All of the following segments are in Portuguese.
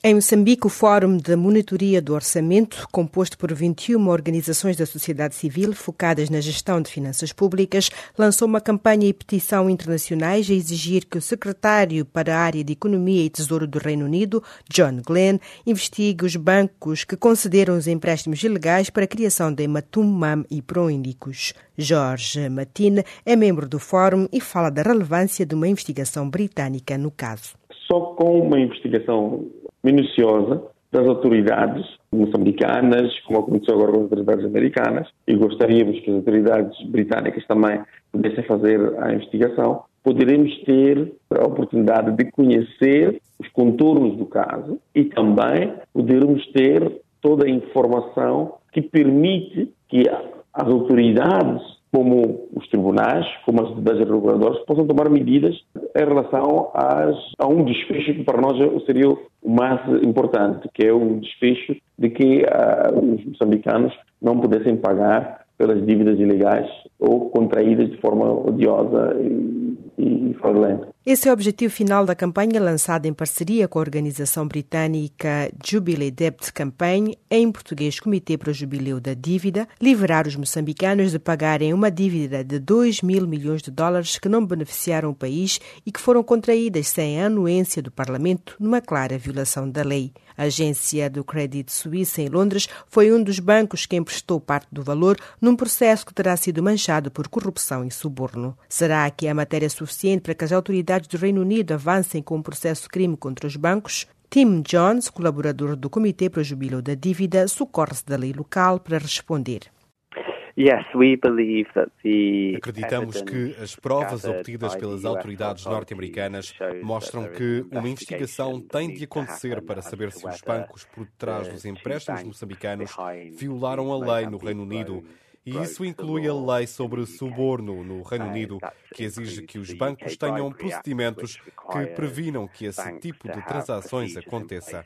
Em Moçambique, o Fórum de Monitoria do Orçamento, composto por 21 organizações da sociedade civil focadas na gestão de finanças públicas, lançou uma campanha e petição internacionais a exigir que o secretário para a área de Economia e Tesouro do Reino Unido, John Glenn, investigue os bancos que concederam os empréstimos ilegais para a criação da Ematum, MAM e Proíndicos. Jorge Matine é membro do Fórum e fala da relevância de uma investigação britânica no caso. Só com uma investigação minuciosa das autoridades moçambicanas, como aconteceu agora com as autoridades americanas, e gostaríamos que as autoridades britânicas também pudessem fazer a investigação, poderemos ter a oportunidade de conhecer os contornos do caso e também podermos ter toda a informação que permite que as autoridades, como os tribunais, como as entidades reguladoras, possam tomar medidas em relação a um desfecho que para nós seria o mais importante, que é o desfecho de que os moçambicanos não pudessem pagar pelas dívidas ilegais ou contraídas de forma odiosa e fraudulenta. Esse é o objetivo final da campanha lançada em parceria com a organização britânica Jubilee Debt Campaign, em português Comitê para o Jubileu da Dívida, livrar os moçambicanos de pagarem uma dívida de 2 mil milhões de dólares que não beneficiaram o país e que foram contraídas sem a anuência do Parlamento, numa clara violação da lei. A agência do Credit Suisse em Londres foi um dos bancos que emprestou parte do valor num processo que terá sido manchado por corrupção e suborno. Será que é matéria suficiente para que as autoridades do Reino Unido avancem com um processo de crime contra os bancos? Tim Jones, colaborador do Comitê para o Jubileu da Dívida, socorre-se da lei local para responder. Acreditamos que as provas obtidas pelas autoridades norte-americanas mostram que uma investigação tem de acontecer para saber se os bancos por detrás dos empréstimos moçambicanos violaram a lei no Reino Unido. E isso inclui a lei sobre suborno no Reino Unido, que exige que os bancos tenham procedimentos que previnam que esse tipo de transações aconteça.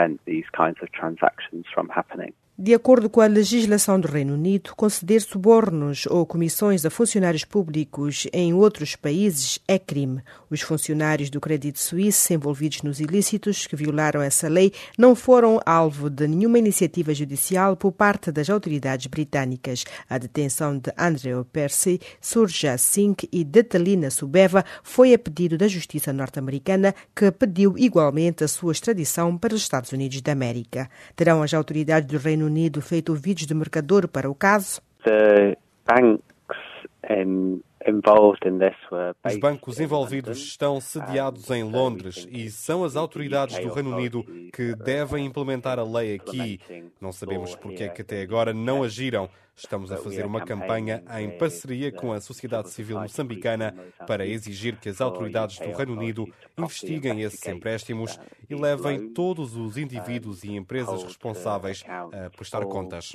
De acordo com a legislação do Reino Unido, conceder subornos ou comissões a funcionários públicos em outros países é crime. Os funcionários do Credit Suisse envolvidos nos ilícitos que violaram essa lei não foram alvo de nenhuma iniciativa judicial por parte das autoridades britânicas. A detenção de Andrew Percy, Surja Singh e Detalina Subeva foi a pedido da Justiça norte-americana, que pediu igualmente a sua extradição para os Estados Unidos da América. Terão as autoridades do Reino Unido feito ouvidos de mercador para o caso? Os bancos envolvidos estão sediados em Londres e são as autoridades do Reino Unido que devem implementar a lei aqui. Não sabemos porque é que até agora não agiram. Estamos a fazer uma campanha em parceria com a sociedade civil moçambicana para exigir que as autoridades do Reino Unido investiguem esses empréstimos e levem todos os indivíduos e empresas responsáveis a prestar contas.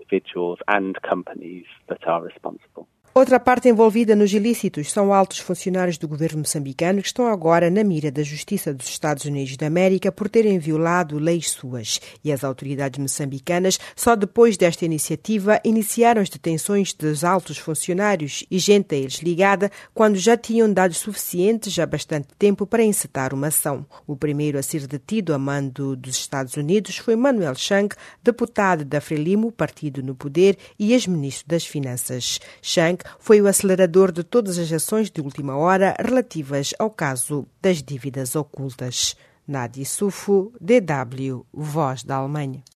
Outra parte envolvida nos ilícitos são altos funcionários do governo moçambicano que estão agora na mira da Justiça dos Estados Unidos da América por terem violado leis suas. E as autoridades moçambicanas, só depois desta iniciativa, iniciaram as detenções dos altos funcionários e gente a eles ligada, quando já tinham dados suficientes há bastante tempo para encetar uma ação. O primeiro a ser detido a mando dos Estados Unidos foi Manuel Chang, deputado da Frelimo, partido no poder, e ex-ministro das Finanças. Chang foi o acelerador de todas as ações de última hora relativas ao caso das dívidas ocultas. Nadi Sufo, DW, Voz da Alemanha.